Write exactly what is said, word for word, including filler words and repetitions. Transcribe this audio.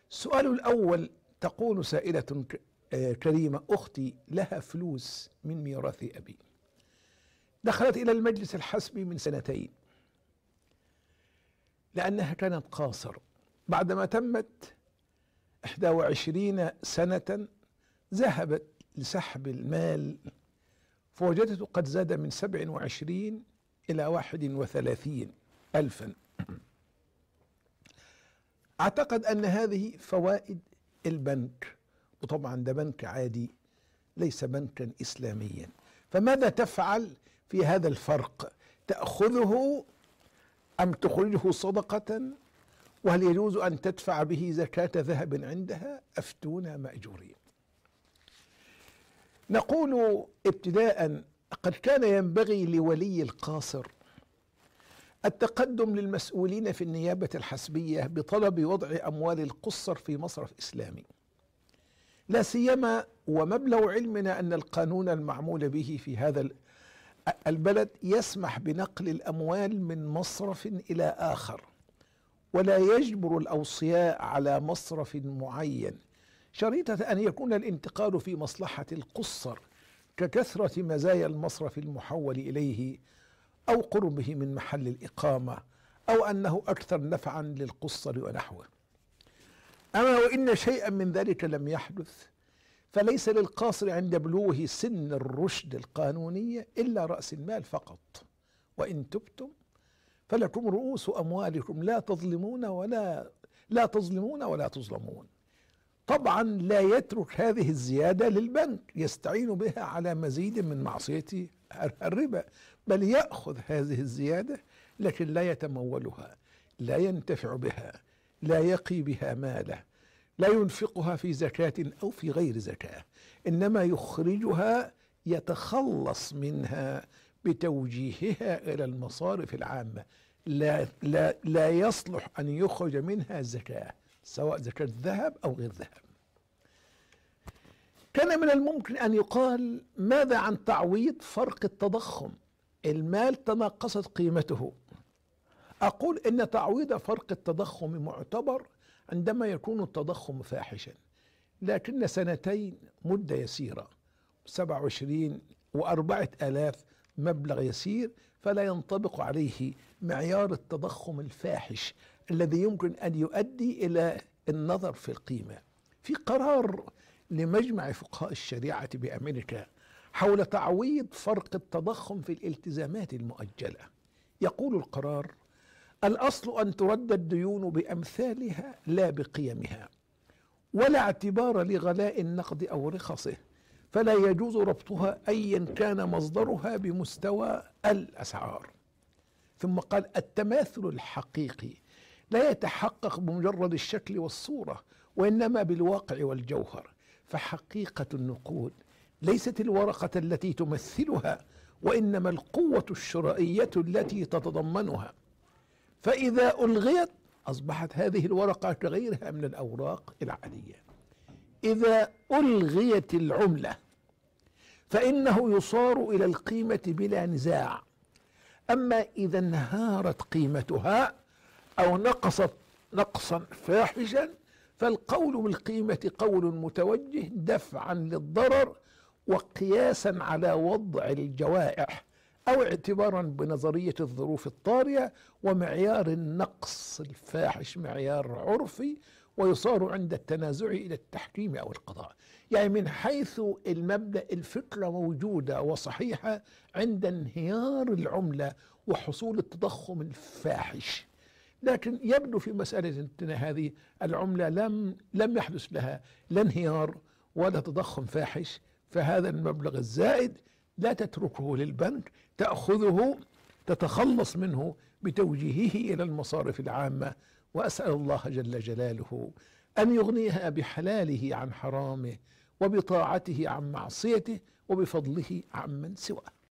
السؤال الأول: تقول سائلة ك- آه، كريمة: أختي لها فلوس من ميراث أبي، دخلت إلى المجلس الحسبي من سنتين لأنها كانت قاصر. بعدما تمت إحدى وعشرين سنة ذهبت لسحب المال، فوجدته قد زاد من سبع وعشرين إلى واحد وثلاثين ألفا. أعتقد أن هذه فوائد البنك، وطبعا ده بنك عادي ليس بنكا إسلاميا. فماذا تفعل في هذا الفرق؟ تأخذه أم تخرجه صدقة؟ وهل يجوز أن تدفع به زكاة ذهب عندها؟ أفتونا مأجورين. نقول ابتداء: قد كان ينبغي لولي القاصر التقدم للمسؤولين في النيابة الحسبية بطلب وضع أموال القُصّر في مصرف إسلامي، لا سيما ومبلغ علمنا أن القانون المعمول به في هذا البلد يسمح بنقل الأموال من مصرف إلى آخر، ولا يجبر الأوصياء على مصرف معين، شريطة أن يكون الانتقال في مصلحة القُصّر ككثرة مزايا المصرف المحول إليه، أو قربه من محل الإقامة، أو أنه أكثر نفعا للقُصّر ونحوه. أما وإن شيئا من ذلك لم يحدث، فليس للقاصر عند بلوغه سن الرشد القانونية إلا رأس المال فقط. وإن تبتم فلكم رؤوس أموالكم لا تظلمون ولا لا تظلمون ولا تظلمون. طبعا لا يترك هذه الزيادة للبنك يستعين بها على مزيد من معصية الربا، بل يأخذ هذه الزيادة لكن لا يتمولها، لا ينتفع بها، لا يقي بها ماله، لا ينفقها في زكاة أو في غير زكاة، إنما يخرجها يتخلص منها بتوجيهها إلى المصارف العامة. لا, لا, لا يصلح أن يخرج منها زكاة، سواء زكاة ذهب أو غير ذهب. كان من الممكن أن يقال: ماذا عن تعويض فرق التضخم؟ المال تناقصت قيمته. أقول إن تعويض فرق التضخم معتبر عندما يكون التضخم فاحشا، لكن سنتين مدة يسيرة، سبع وعشرين وأربعة آلاف مبلغ يسير، فلا ينطبق عليه معيار التضخم الفاحش الذي يمكن أن يؤدي إلى النظر في القيمة. في قرار لمجمع فقهاء الشريعة بأمريكا حول تعويض فرق التضخم في الالتزامات المؤجلة، يقول القرار: الأصل أن ترد الديون بأمثالها لا بقيمها، ولا اعتبار لغلاء النقد أو رخصه، فلا يجوز ربطها أيا كان مصدرها بمستوى الأسعار. ثم قال: التماثل الحقيقي لا يتحقق بمجرد الشكل والصورة، وإنما بالواقع والجوهر، فحقيقة النقود ليست الورقة التي تمثلها، وإنما القوة الشرائية التي تتضمنها. فإذا ألغيت أصبحت هذه الورقة كغيرها من الأوراق العادية. إذا ألغيت العملة فإنه يصار إلى القيمة بلا نزاع. أما إذا انهارت قيمتها أو نقصت نقصا فاحشا فالقول بالقيمة قول متوجه دفعا للضرر وقياسا على وضع الجوائح، أو اعتبارا بنظرية الظروف الطارئة، ومعيار النقص الفاحش معيار عرفي، ويصار عند التنازع إلى التحكيم أو القضاء. يعني من حيث المبدأ الفكرة موجودة وصحيحة عند انهيار العملة وحصول التضخم الفاحش، لكن يبدو في مسألة هذه العملة لم لم يحدث لها لا انهيار ولا تضخم فاحش، فهذا المبلغ الزائد لا تتركه للبنك، تأخذه تتخلص منه بتوجيهه إلى المصارف العامة. وأسأل الله جل جلاله أن يغنيها بحلاله عن حرامه، وبطاعته عن معصيته، وبفضله عمن سواه.